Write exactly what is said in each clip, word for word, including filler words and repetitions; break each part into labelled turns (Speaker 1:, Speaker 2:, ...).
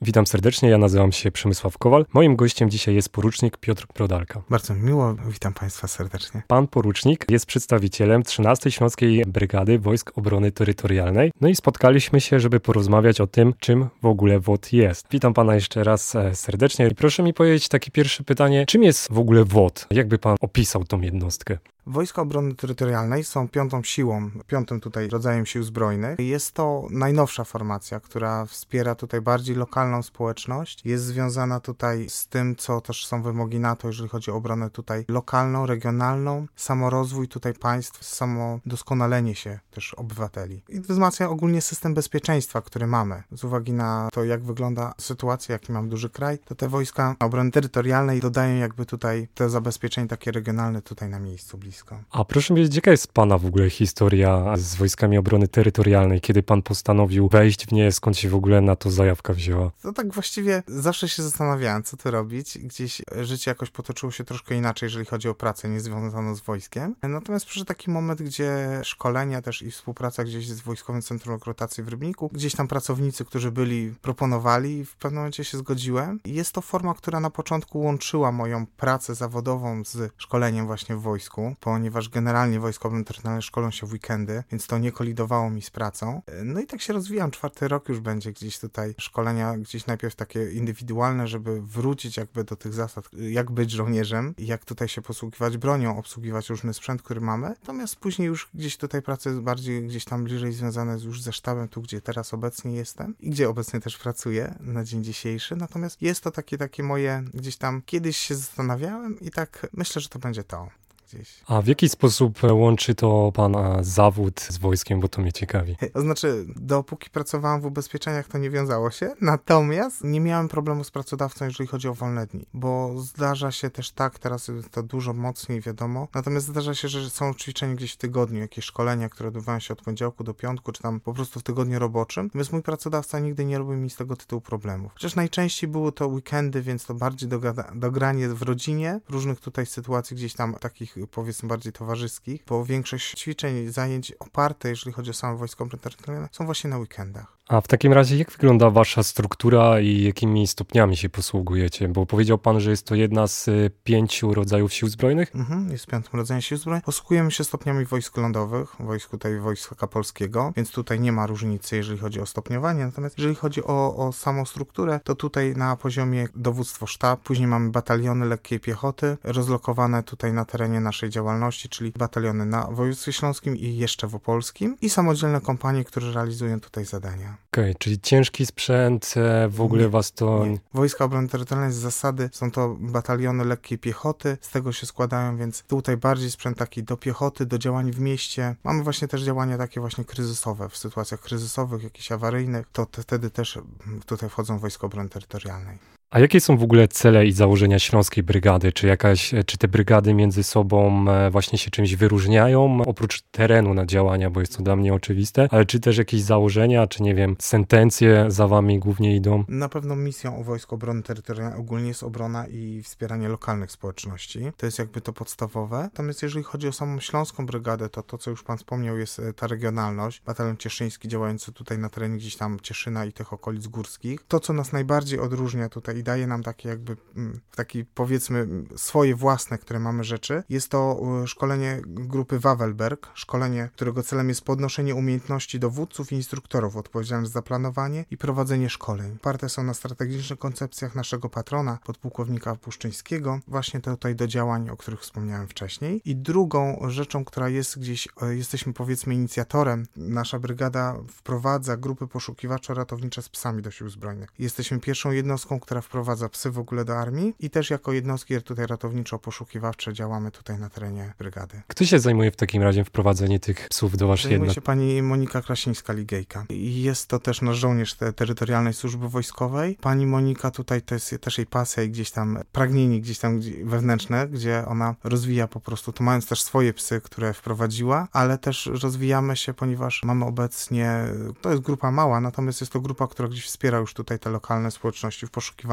Speaker 1: Witam serdecznie, ja nazywam się Przemysław Kowal. Moim gościem dzisiaj jest porucznik Piotr Brodalka.
Speaker 2: Bardzo miło, witam Państwa serdecznie.
Speaker 1: Pan porucznik jest przedstawicielem trzynastej Śląskiej Brygady Wojsk Obrony Terytorialnej. No i spotkaliśmy się, żeby porozmawiać o tym, czym w ogóle W O T jest. Witam Pana jeszcze raz serdecznie i proszę mi powiedzieć takie pierwsze pytanie, czym jest w ogóle W O T? Jakby Pan opisał tą jednostkę?
Speaker 2: Wojska Obrony Terytorialnej są piątą siłą, piątym tutaj rodzajem sił zbrojnych. Jest to najnowsza formacja, która wspiera tutaj bardziej lokalną społeczność. Jest związana tutaj z tym, co też są wymogi NATO, jeżeli chodzi o obronę tutaj lokalną, regionalną, samorozwój tutaj państw, samo doskonalenie się też obywateli. I wzmacnia ogólnie system bezpieczeństwa, który mamy. Z uwagi na to, jak wygląda sytuacja, jaki mamy duży kraj, to te Wojska Obrony Terytorialnej dodają jakby tutaj te zabezpieczenia takie regionalne tutaj na miejscu blisko.
Speaker 1: A proszę wiedzieć, jaka jest Pana w ogóle historia z Wojskami Obrony Terytorialnej? Kiedy Pan postanowił wejść w nie, skąd się w ogóle na to zajawka wzięła?
Speaker 2: To tak właściwie zawsze się zastanawiałem, co tu robić. Gdzieś życie jakoś potoczyło się troszkę inaczej, jeżeli chodzi o pracę niezwiązaną z wojskiem. Natomiast przyszedł taki moment, gdzie szkolenia też i współpraca gdzieś z Wojskowym Centrum Rekrutacji w Rybniku, gdzieś tam pracownicy, którzy byli, proponowali i w pewnym momencie się zgodziłem. I jest to forma, która na początku łączyła moją pracę zawodową z szkoleniem właśnie w wojsku, ponieważ generalnie Wojska Obrony Terytorialnej szkolą się w weekendy, więc to nie kolidowało mi z pracą. No i tak się rozwijam, czwarty rok już będzie gdzieś tutaj szkolenia, gdzieś najpierw takie indywidualne, żeby wrócić jakby do tych zasad, jak być żołnierzem, jak tutaj się posługiwać bronią, obsługiwać różny sprzęt, który mamy. Natomiast później już gdzieś tutaj prace bardziej gdzieś tam bliżej związane już ze sztabem, tu gdzie teraz obecnie jestem i gdzie obecnie też pracuję na dzień dzisiejszy. Natomiast jest to takie, takie moje, gdzieś tam kiedyś się zastanawiałem i tak myślę, że to będzie to. Gdzieś.
Speaker 1: A w jaki sposób łączy to Pana zawód z wojskiem, bo to mnie ciekawi?
Speaker 2: To znaczy, dopóki pracowałem w ubezpieczeniach, to nie wiązało się, natomiast nie miałem problemu z pracodawcą, jeżeli chodzi o wolne dni, bo zdarza się też tak, teraz jest to dużo mocniej wiadomo, natomiast zdarza się, że są ćwiczenia gdzieś w tygodniu, jakieś szkolenia, które odbywają się od poniedziałku do piątku, czy tam po prostu w tygodniu roboczym, natomiast mój pracodawca nigdy nie robił mi z tego tytułu problemów. Chociaż najczęściej były to weekendy, więc to bardziej dogada- dogranie w rodzinie, w różnych tutaj sytuacji gdzieś tam takich powiedzmy bardziej towarzyskich, bo większość ćwiczeń, zajęć oparte, jeżeli chodzi o samo Wojsko Obrony Terytorialnej, są właśnie na weekendach.
Speaker 1: A w takim razie jak wygląda wasza struktura i jakimi stopniami się posługujecie? Bo powiedział pan, że jest to jedna z pięciu rodzajów sił zbrojnych?
Speaker 2: Mhm, jest piątym rodzajem sił zbrojnych. Posługujemy się stopniami wojsk lądowych, wojsku tutaj Wojska Polskiego, więc tutaj nie ma różnicy, jeżeli chodzi o stopniowanie. Natomiast jeżeli chodzi o, o samą strukturę, to tutaj na poziomie dowództwo sztab, później mamy bataliony lekkiej piechoty, rozlokowane tutaj na terenie naszej działalności, czyli bataliony na województwie śląskim i jeszcze w opolskim i samodzielne kompanie, które realizują tutaj zadania.
Speaker 1: Okej, okay, czyli ciężki sprzęt, w ogóle
Speaker 2: nie,
Speaker 1: was to...
Speaker 2: Nie. Wojska Obrony Terytorialnej z zasady są to bataliony lekkiej piechoty, z tego się składają, więc tutaj bardziej sprzęt taki do piechoty, do działań w mieście. Mamy właśnie też działania takie właśnie kryzysowe, w sytuacjach kryzysowych, jakichś awaryjnych, to te, wtedy też tutaj wchodzą Wojska Obrony Terytorialnej.
Speaker 1: A jakie są w ogóle cele i założenia Śląskiej Brygady? Czy jakaś, czy te brygady między sobą właśnie się czymś wyróżniają? Oprócz terenu na działania, bo jest to dla mnie oczywiste, ale czy też jakieś założenia, czy nie wiem, sentencje za wami głównie idą?
Speaker 2: Na pewno misją Wojsk Obrony Terytorialnej ogólnie jest obrona i wspieranie lokalnych społeczności. To jest jakby to podstawowe. Natomiast jeżeli chodzi o samą Śląską Brygadę, to to, co już pan wspomniał, jest ta regionalność. Batalion Cieszyński działający tutaj na terenie gdzieś tam Cieszyna i tych okolic górskich. To, co nas najbardziej odróżnia tutaj i daje nam takie jakby, taki powiedzmy swoje własne, które mamy rzeczy. Jest to szkolenie grupy Wawelberg, szkolenie, którego celem jest podnoszenie umiejętności dowódców i instruktorów odpowiedzialnych za planowanie i prowadzenie szkoleń. Oparte są na strategicznych koncepcjach naszego patrona, podpułkownika Puszczyńskiego, właśnie tutaj do działań, o których wspomniałem wcześniej. I drugą rzeczą, która jest gdzieś, jesteśmy powiedzmy inicjatorem, nasza brygada wprowadza grupy poszukiwawczo-ratownicze z psami do sił zbrojnych. Jesteśmy pierwszą jednostką, która wprowadza psy w ogóle do armii i też jako jednostki tutaj ratowniczo-poszukiwawcze działamy tutaj na terenie brygady.
Speaker 1: Kto się zajmuje w takim razie wprowadzenie tych psów do waszej
Speaker 2: Zajmuje
Speaker 1: jednostki?
Speaker 2: się pani Monika Krasińska-Ligejka. I jest to też nasz żołnierz te terytorialnej służby wojskowej. Pani Monika tutaj to jest też jej pasja i gdzieś tam pragnienie gdzieś tam wewnętrzne, gdzie ona rozwija po prostu, to mając też swoje psy, które wprowadziła, ale też rozwijamy się, ponieważ mamy obecnie, to jest grupa mała, natomiast jest to grupa, która gdzieś wspiera już tutaj te lokalne społeczności w poszukiwaniu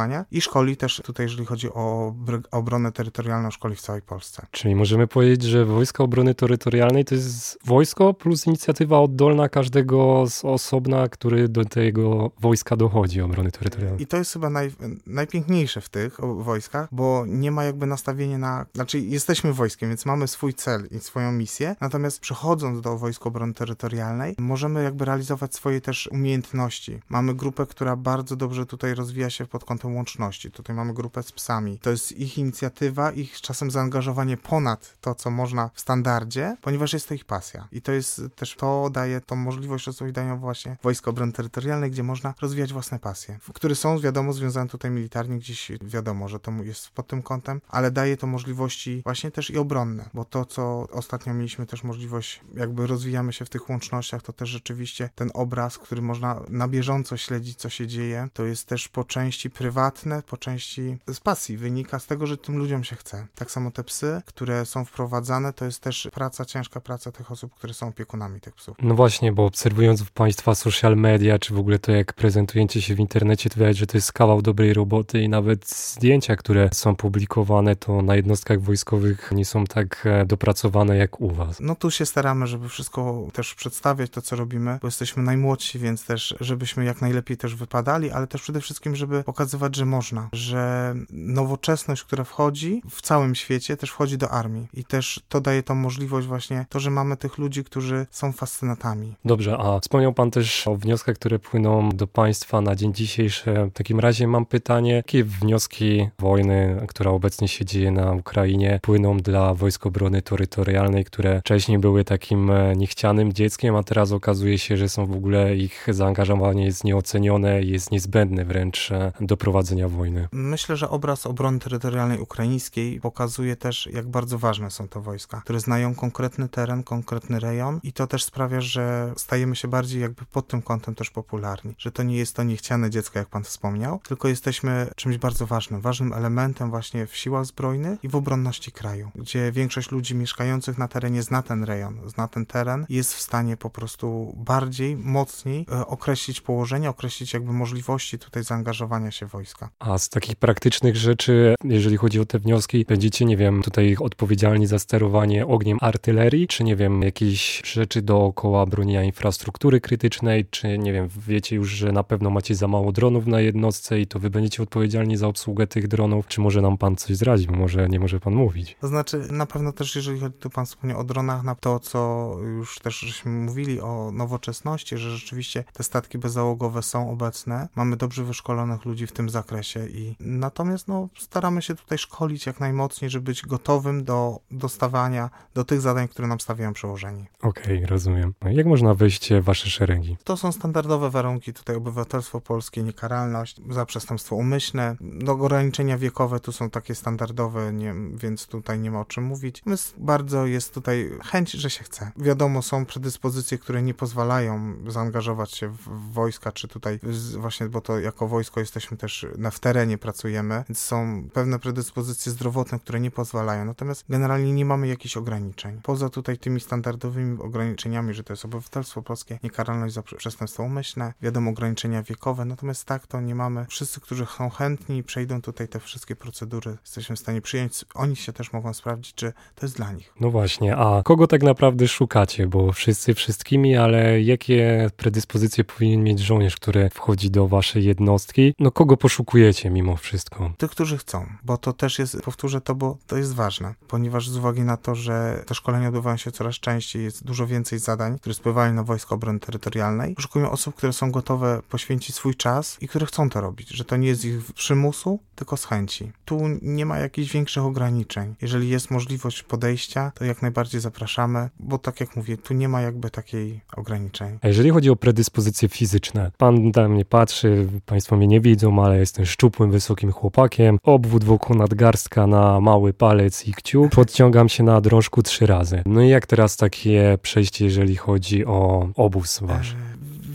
Speaker 2: działania i szkoli też tutaj, jeżeli chodzi o bryg- obronę terytorialną, szkoli w całej Polsce.
Speaker 1: Czyli możemy powiedzieć, że Wojska Obrony Terytorialnej to jest wojsko plus inicjatywa oddolna każdego z osobna, który do tego wojska dochodzi, obrony terytorialnej.
Speaker 2: I to jest chyba naj, najpiękniejsze w tych wojskach, bo nie ma jakby nastawienia na... Znaczy jesteśmy wojskiem, więc mamy swój cel i swoją misję, natomiast przechodząc do Wojsk Obrony Terytorialnej możemy jakby realizować swoje też umiejętności. Mamy grupę, która bardzo dobrze tutaj rozwija się pod kątem łączności. Tutaj mamy grupę z psami. To jest ich inicjatywa, ich czasem zaangażowanie ponad to, co można w standardzie, ponieważ jest to ich pasja. I to jest też, to daje tą możliwość rozwijania właśnie Wojsk Obrony Terytorialnej, gdzie można rozwijać własne pasje, które są, wiadomo, związane tutaj militarnie, gdzieś wiadomo, że to jest pod tym kątem, ale daje to możliwości właśnie też i obronne, bo to, co ostatnio mieliśmy też możliwość, jakby rozwijamy się w tych łącznościach, to też rzeczywiście ten obraz, który można na bieżąco śledzić, co się dzieje, to jest też po części prywatne, po części z pasji, wynika z tego, że tym ludziom się chce. Tak samo te psy, które są wprowadzane, to jest też praca, ciężka praca tych osób, które są opiekunami tych psów.
Speaker 1: No właśnie, bo obserwując Państwa social media, czy w ogóle to, jak prezentujecie się w internecie, to widać, że to jest kawał dobrej roboty i nawet zdjęcia, które są publikowane, to na jednostkach wojskowych nie są tak dopracowane jak u Was.
Speaker 2: No tu się staramy, żeby wszystko też przedstawiać, to co robimy, bo jesteśmy najmłodsi, więc też, żebyśmy jak najlepiej też wypadali, ale też przede wszystkim, żeby pokazywać, że można, że nowoczesność, która wchodzi w całym świecie, też wchodzi do armii i też to daje tą możliwość właśnie, to, że mamy tych ludzi, którzy są fascynatami.
Speaker 1: Dobrze, a wspomniał Pan też o wnioskach, które płyną do Państwa na dzień dzisiejszy. W takim razie mam pytanie, jakie wnioski wojny, która obecnie się dzieje na Ukrainie, płyną dla Wojsk Obrony Terytorialnej, które wcześniej były takim niechcianym dzieckiem, a teraz okazuje się, że są w ogóle, ich zaangażowanie jest nieocenione i jest niezbędne wręcz do prowadzenia wojny.
Speaker 2: Myślę, że obraz obrony terytorialnej ukraińskiej pokazuje też, jak bardzo ważne są to wojska, które znają konkretny teren, konkretny rejon i to też sprawia, że stajemy się bardziej jakby pod tym kątem też popularni, że to nie jest to niechciane dziecko, jak Pan wspomniał, tylko jesteśmy czymś bardzo ważnym, ważnym elementem właśnie w siłach zbrojnych i w obronności kraju, gdzie większość ludzi mieszkających na terenie zna ten rejon, zna ten teren i jest w stanie po prostu bardziej, mocniej e, określić położenie, określić jakby możliwości tutaj zaangażowania się wojska.
Speaker 1: A z takich praktycznych rzeczy, jeżeli chodzi o te wnioski, będziecie, nie wiem, tutaj odpowiedzialni za sterowanie ogniem artylerii, czy nie wiem, jakieś rzeczy dookoła bronienia infrastruktury krytycznej, czy nie wiem, wiecie już, że na pewno macie za mało dronów na jednostce i to wy będziecie odpowiedzialni za obsługę tych dronów, czy może nam Pan coś zdradzi, bo może nie może Pan mówić.
Speaker 2: To znaczy, na pewno też, jeżeli chodzi, tu Pan wspomniał o dronach, na to, co już też żeśmy mówili o nowoczesności, że rzeczywiście te statki bezzałogowe są obecne, mamy dobrze wyszkolonych ludzi w tym zakresie i natomiast no, staramy się tutaj szkolić jak najmocniej, żeby być gotowym do dostawania do tych zadań, które nam stawiają przełożeni.
Speaker 1: Okej, okay, rozumiem. Jak można wejść w Wasze szeregi?
Speaker 2: To są standardowe warunki, tutaj obywatelstwo polskie, niekaralność, za przestępstwo umyślne, no, ograniczenia wiekowe tu są takie standardowe, nie, więc tutaj nie ma o czym mówić. Jest, bardzo jest tutaj chęć, że się chce. Wiadomo, są predyspozycje, które nie pozwalają zaangażować się w, w wojska, czy tutaj z, właśnie, bo to jako wojsko jesteśmy też na, w terenie pracujemy, więc są pewne predyspozycje zdrowotne, które nie pozwalają, natomiast generalnie nie mamy jakichś ograniczeń. Poza tutaj tymi standardowymi ograniczeniami, że to jest obywatelstwo polskie, niekaralność za przestępstwo umyślne, wiadomo, ograniczenia wiekowe, natomiast tak to nie mamy. Wszyscy, którzy są chętni, przejdą tutaj te wszystkie procedury, jesteśmy w stanie przyjąć, oni się też mogą sprawdzić, czy to jest dla nich.
Speaker 1: No właśnie, a kogo tak naprawdę szukacie? Bo wszyscy wszystkimi, ale jakie predyspozycje powinien mieć żołnierz, który wchodzi do waszej jednostki? No kogo poszukujecie mimo wszystko?
Speaker 2: Tych, którzy chcą, bo to też jest, powtórzę to, bo to jest ważne, ponieważ z uwagi na to, że te szkolenia odbywają się coraz częściej, jest dużo więcej zadań, które spływają na Wojsko Obrony Terytorialnej, poszukują osób, które są gotowe poświęcić swój czas i które chcą to robić, że to nie jest ich przymusu, tylko z chęci. Tu nie ma jakichś większych ograniczeń. Jeżeli jest możliwość podejścia, to jak najbardziej zapraszamy, bo tak jak mówię, tu nie ma jakby takiej ograniczeń.
Speaker 1: A jeżeli chodzi o predyspozycje fizyczne, Pan na mnie patrzy, Państwo mnie nie widzą, ale jestem szczupłym, wysokim chłopakiem, obwód wokół nadgarstka na mały palec i kciuk, podciągam się na drążku trzy razy. No i jak teraz takie przejście, jeżeli chodzi o obóz wasz?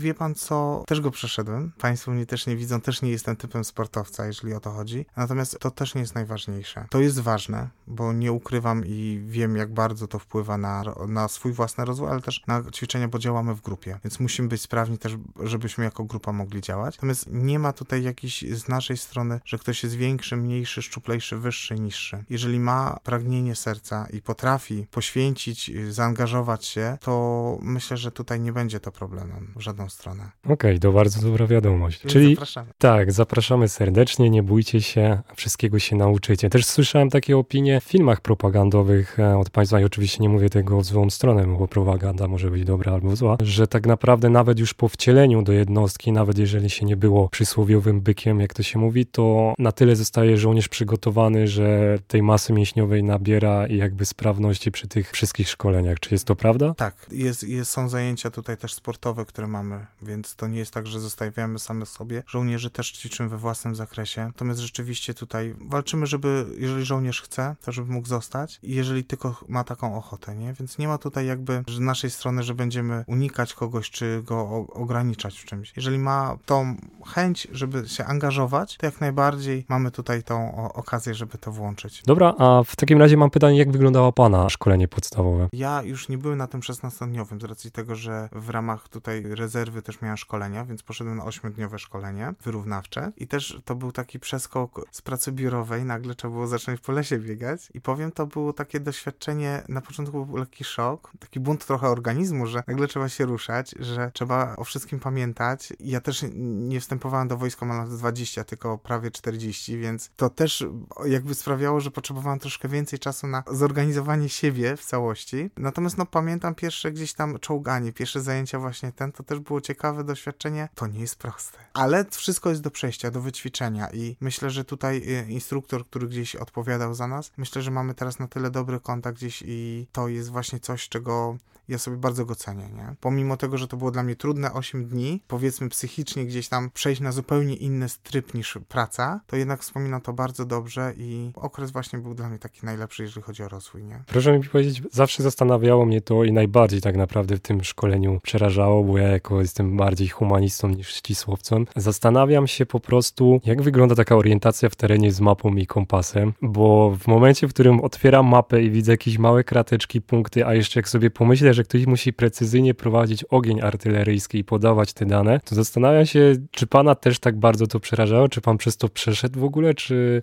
Speaker 2: wie pan co, też go przeszedłem. Państwo mnie też nie widzą, też nie jestem typem sportowca, jeżeli o to chodzi. Natomiast to też nie jest najważniejsze. To jest ważne, bo nie ukrywam i wiem, jak bardzo to wpływa na, na swój własny rozwój, ale też na ćwiczenia, bo działamy w grupie. Więc musimy być sprawni też, żebyśmy jako grupa mogli działać. Natomiast nie ma tutaj jakiejś z naszej strony, że ktoś jest większy, mniejszy, szczuplejszy, wyższy, niższy. Jeżeli ma pragnienie serca i potrafi poświęcić, zaangażować się, to myślę, że tutaj nie będzie to problemem w żadną stronę.
Speaker 1: Okej, okay, to bardzo dobra wiadomość.
Speaker 2: Więc
Speaker 1: Czyli
Speaker 2: zapraszamy.
Speaker 1: Tak, zapraszamy serdecznie, nie bójcie się, wszystkiego się nauczycie. Też słyszałem takie opinie w filmach propagandowych od państwa i oczywiście nie mówię tego w złą stronę, bo propaganda może być dobra albo zła, że tak naprawdę nawet już po wcieleniu do jednostki, nawet jeżeli się nie było przysłowiowym bykiem, jak to się mówi, to na tyle zostaje żołnierz przygotowany, że tej masy mięśniowej nabiera i jakby sprawności przy tych wszystkich szkoleniach. Czy jest to prawda?
Speaker 2: Tak, jest, jest, są zajęcia tutaj też sportowe, które mamy, więc to nie jest tak, że zostawiamy same sobie. Żołnierzy też ćwiczymy we własnym zakresie. Natomiast rzeczywiście tutaj walczymy, żeby, jeżeli żołnierz chce, to żeby mógł zostać i jeżeli tylko ma taką ochotę, nie? Więc nie ma tutaj jakby z naszej strony, że będziemy unikać kogoś, czy go ograniczać w czymś. Jeżeli ma tą chęć, żeby się angażować, to jak najbardziej mamy tutaj tą okazję, żeby to włączyć.
Speaker 1: Dobra, a w takim razie mam pytanie, jak wyglądało pana szkolenie podstawowe?
Speaker 2: Ja już nie byłem na tym szesnastodniowym z racji tego, że w ramach tutaj rezerwy też miałem szkolenia, więc poszedłem na ośmiodniowe szkolenie wyrównawcze i też to był taki przeskok z pracy biurowej, nagle trzeba było zacząć po lesie biegać i powiem, to było takie doświadczenie, na początku był lekki szok, taki bunt trochę organizmu, że nagle trzeba się ruszać, że trzeba o wszystkim pamiętać. Ja też nie wstępowałem do wojska, mam lat dwadzieścia, tylko prawie czterdzieści, więc to też jakby sprawiało, że potrzebowałem troszkę więcej czasu na zorganizowanie siebie w całości. Natomiast no pamiętam pierwsze gdzieś tam czołganie, pierwsze zajęcia właśnie ten, to też było ciekawe doświadczenie. To nie jest proste. Ale wszystko jest do przejścia, do wyćwiczenia i myślę, że tutaj instruktor, który gdzieś odpowiadał za nas, myślę, że mamy teraz na tyle dobry kontakt gdzieś i to jest właśnie coś, czego ja sobie bardzo go cenię, nie? Pomimo tego, że to było dla mnie trudne osiem dni, powiedzmy psychicznie gdzieś tam przejść na zupełnie inny tryb niż praca, to jednak wspominam to bardzo dobrze i okres właśnie był dla mnie taki najlepszy, jeżeli chodzi o rozwój, nie?
Speaker 1: Proszę mi powiedzieć, zawsze zastanawiało mnie to i najbardziej tak naprawdę w tym szkoleniu przerażało, bo ja jako jestem bardziej humanistą niż ścisłowcem. Zastanawiam się po prostu, jak wygląda taka orientacja w terenie z mapą i kompasem, bo w momencie, w którym otwieram mapę i widzę jakieś małe krateczki, punkty, a jeszcze jak sobie pomyślę, że ktoś musi precyzyjnie prowadzić ogień artyleryjski i podawać te dane, to zastanawiam się, czy pana też tak bardzo to przerażało, czy pan przez to przeszedł w ogóle, czy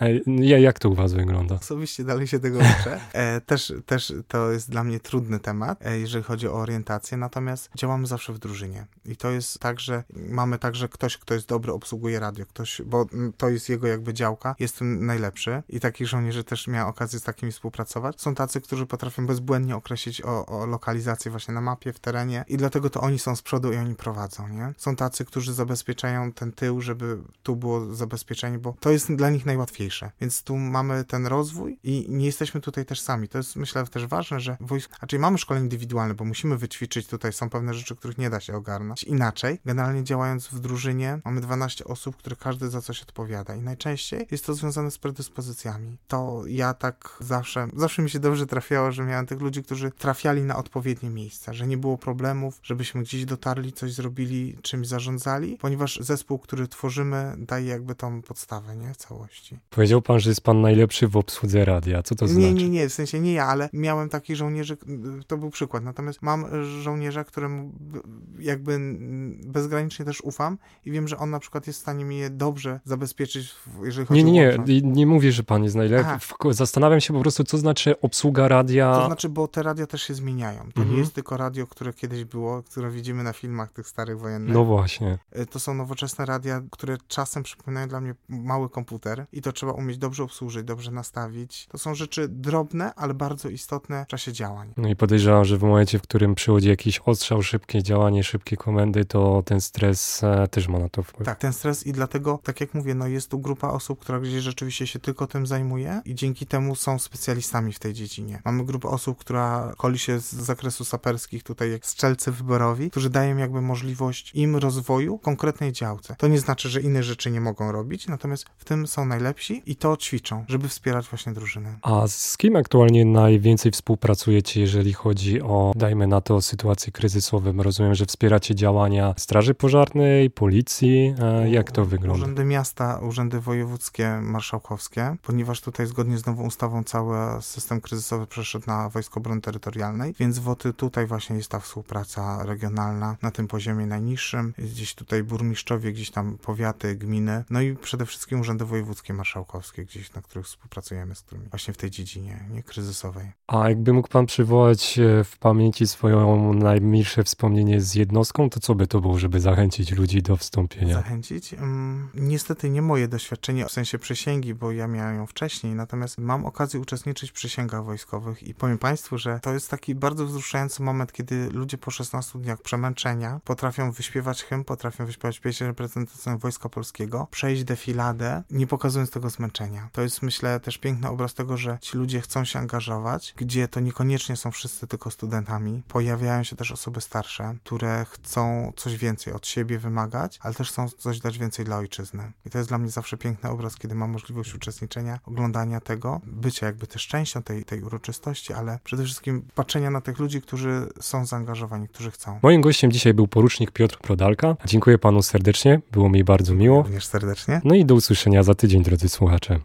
Speaker 1: jak to u was wygląda?
Speaker 2: Osobiście dalej się tego uczę. E, też, też to jest dla mnie trudny temat, e, jeżeli chodzi o orientację, natomiast działamy zawsze w drużynie i to jest tak, że mamy także ktoś, kto jest dobry, obsługuje radio, ktoś, bo to jest jego jakby działka, jest tym najlepszy i takich żołnierzy też miałem okazję z takimi współpracować. Są tacy, którzy potrafią bezbłędnie określić o, o lokalizację właśnie na mapie, w terenie i dlatego to oni są z przodu i oni prowadzą, nie? Są tacy, którzy zabezpieczają ten tył, żeby tu było zabezpieczenie, bo to jest dla nich najłatwiejsze. Więc tu mamy ten rozwój i nie jesteśmy tutaj też sami. To jest, myślę, też ważne, że wojsko, raczej mamy szkolenie indywidualne, bo musimy wyćwiczyć tutaj, są pewne rzeczy, których nie da się ogarnąć. Inaczej, generalnie działając w drużynie, mamy dwanaście osób, które każdy za coś odpowiada i najczęściej jest to związane z predyspozycjami. To ja tak zawsze, zawsze mi się dobrze trafiało, że miałem tych ludzi, którzy trafiali na odpowiednie miejsca, że nie było problemów, żebyśmy gdzieś dotarli, coś zrobili, czymś zarządzali, ponieważ zespół, który tworzymy, daje jakby tą podstawę, nie? W całości.
Speaker 1: Powiedział pan, że jest pan najlepszy w obsłudze radia. Co to
Speaker 2: nie,
Speaker 1: znaczy?
Speaker 2: Nie, nie, nie, w sensie nie ja, ale miałem takich żołnierzy, to był przykład, natomiast mam żołnierza, któremu jakby bezgranicznie też ufam i wiem, że on na przykład jest w stanie mi je dobrze zabezpieczyć, jeżeli chodzi
Speaker 1: nie, nie,
Speaker 2: o
Speaker 1: Nie, nie, nie mówię, że pan jest najlepszy. Zastanawiam się po prostu, co znaczy obsługa radia.
Speaker 2: To znaczy, bo te radia też się zmieniają. To mhm. nie jest tylko radio, które kiedyś było, które widzimy na filmach tych starych wojennych.
Speaker 1: No właśnie.
Speaker 2: To są nowoczesne radia, które czasem przypominają dla mnie mały komputer i to trzeba umieć dobrze obsłużyć, dobrze nastawić. To są rzeczy drobne, ale bardzo istotne w czasie działań.
Speaker 1: No i podejrzewam, że w momencie, w którym przychodzi jakiś ostrzał, szybkie działanie, szybkie komendy, to ten stres e, też ma na to wpływ.
Speaker 2: Tak, ten stres i dlatego, tak jak mówię, no jest tu grupa osób, która gdzieś rzeczywiście się tylko tym zajmuje i dzięki temu są specjalistami w tej dziedzinie. Mamy grupę osób, która szkoli się z zakresu saperskich, tutaj jak strzelcy wyborowi, którzy dają jakby możliwość im rozwoju w konkretnej działce. To nie znaczy, że inne rzeczy nie mogą robić, natomiast w tym są najlepsi i to ćwiczą, żeby wspierać właśnie drużynę.
Speaker 1: A z kim aktualnie najwięcej współpracujecie, jeżeli chodzi o, dajmy na to, sytuacje kryzysowe? Rozumiem, że wspieracie działania Straży Pożarnej, Policji. Jak to wygląda?
Speaker 2: Urzędy miasta, urzędy wojewódzkie, marszałkowskie, ponieważ tutaj zgodnie z nową ustawą cały system kryzysowy przeszedł na Wojsko Obrony Terytorialnej, więc W O T Y tutaj właśnie jest ta współpraca regionalna na tym poziomie najniższym. Gdzieś tutaj burmistrzowie, gdzieś tam powiaty, gminy, no i przede wszystkim urzędy wojewódzkie, marszałkowskie, gdzieś na których współpracujemy, z którymi właśnie w tej dziedzinie nie kryzysowej.
Speaker 1: A jakby mógł pan przywołać w pamięci swoją najmilsze wspomnienie z jednostką, to co by to było, żeby zachęcić ludzi do wstąpienia?
Speaker 2: Zachęcić? Um, niestety nie moje doświadczenie w sensie przysięgi, bo ja miałem ją wcześniej, natomiast mam okazję uczestniczyć w przysięgach wojskowych i powiem państwu, że to jest taki bardzo wzruszający moment, kiedy ludzie po szesnastu dniach przemęczenia potrafią wyśpiewać hymn, potrafią wyśpiewać pieśń reprezentacyjną Wojska Polskiego, przejść defiladę, nie pokazując tego zmęczenia. To jest, myślę, też piękny obraz tego, że ci ludzie chcą się angażować, gdzie to niekoniecznie są wszyscy tylko studentami. Pojawiają się też osoby starsze, które chcą coś więcej od siebie wymagać, ale też chcą coś dać więcej dla ojczyzny. I to jest dla mnie zawsze piękny obraz, kiedy mam możliwość uczestniczenia, oglądania tego, bycia jakby też częścią tej, tej uroczystości, ale przede wszystkim patrzenia na tych ludzi, którzy są zaangażowani, którzy chcą.
Speaker 1: Moim gościem dzisiaj był porucznik Piotr Brodalka. Dziękuję panu serdecznie, było mi bardzo miło.
Speaker 2: Również serdecznie.
Speaker 1: No i do usłyszenia za tydzień, drodzy słuchacze.